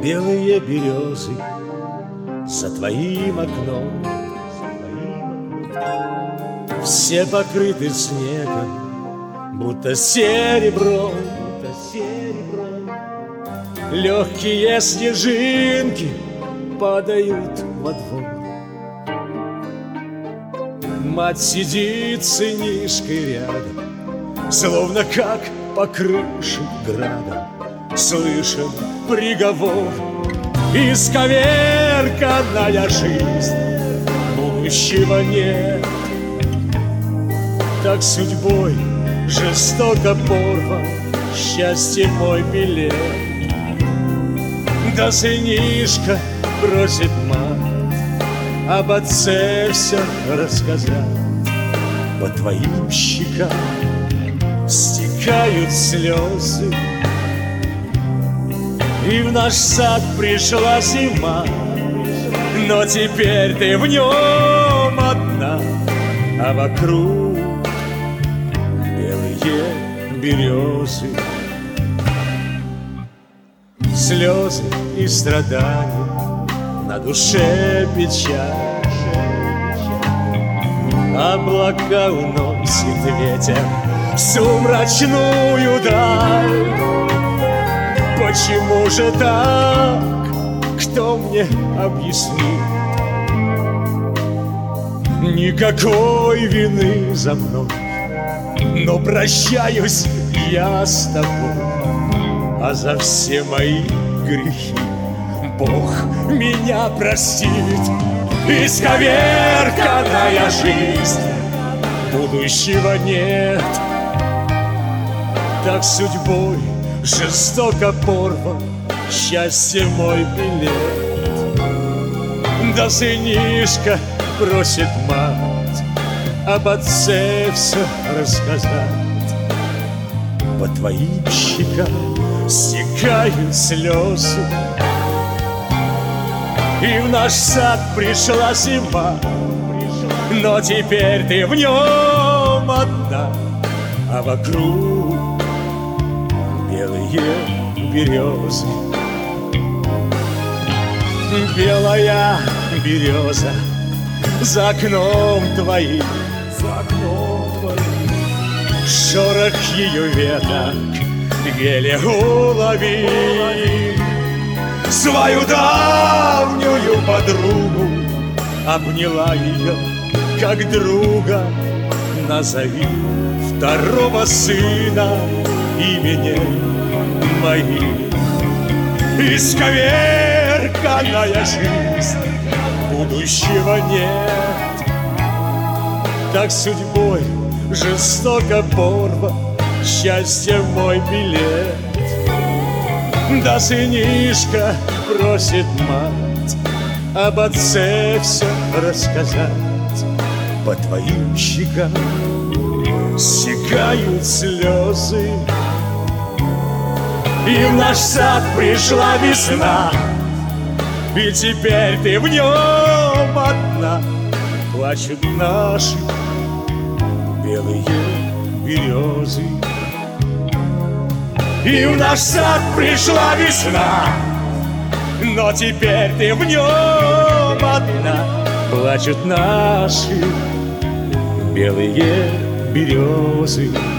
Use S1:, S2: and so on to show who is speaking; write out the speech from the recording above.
S1: Белые березы за твоим окном, все покрыты снегом, будто серебром. Легкие снежинки падают во двор. Мать сидит с сынишкой рядом, словно как по крыше градом. Слышен приговор: исковерканная жизнь, будущего нет. Так судьбой жестоко порван счастье мой билет. Да сынишка просит мать об отце все рассказать. По твоим щекам стекают слезы, и в наш сад пришла зима, но теперь ты в нем одна, а вокруг белые березы. Слезы и страдания, на душе печаль. Облака уносит ветер в сумрачную даль. Почему же так? Кто мне объяснит? Никакой вины за мной, но прощаюсь я с тобой. А за все мои грехи Бог меня простит. Исковерканная жизнь, будущего нет. Так судьбой жестоко порван счастье мой билет. Да сынишка просит мать об отце все рассказать. По твоим щекам стекают слезы, и в наш сад пришла зима, но теперь ты в нем одна, а вокруг белые березы. Белая береза за окном твоим, шорох ее веток еле уловим. Свою давнюю подругу обняла ее как друга. Назови второго сына именем моим. Исковерканная жизнь, будущего нет. Так судьбой жестоко порван счастье мой билет. Да сынишка просит мать об отце все рассказать. По твоим щекам стекают слезы, и в наш сад пришла весна, и теперь ты в нем одна. Плачут наши белые березы. И в наш сад пришла весна, но теперь ты в нем одна. Плачут наши белые березы.